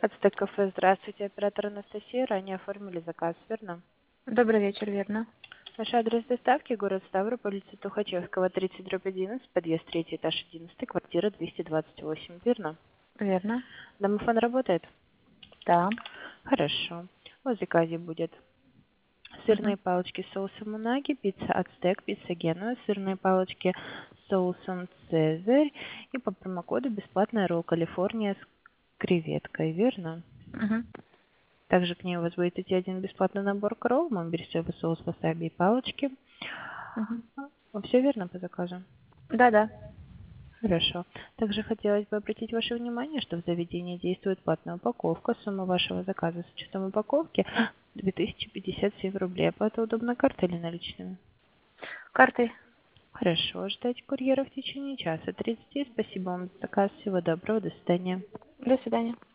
Ацтек кафе, здравствуйте. Оператор Анастасия. Ранее оформили заказ, верно? Добрый вечер, верно. Наш адрес доставки — город Ставрополь, улица Тухачевского, 30/11, подъезд 3, этаж 11, квартира 228, верно? Верно. Домофон работает? Да. Хорошо. В заказе будет Мгм. сырные палочки с соусом унаги, пицца ацтек, пицца генуа, сырные палочки с соусом цезарь и по промокоду бесплатная ролл Калифорния с креветкой, верно? Мгм. Также к ней у вас будет идти один бесплатный набор кролл. Мы берете соус васаби и палочки. Мгм. Все верно по заказу? Да-да. Хорошо. Также хотелось бы обратить ваше внимание, что в заведении действует платная упаковка. Сумма вашего заказа с учетом упаковки 2057 рублей. Оплата удобно картой или наличными? Картой. Хорошо. Ждать курьера в течение часа 30. Спасибо вам за заказ. Всего доброго. До свидания. До свидания.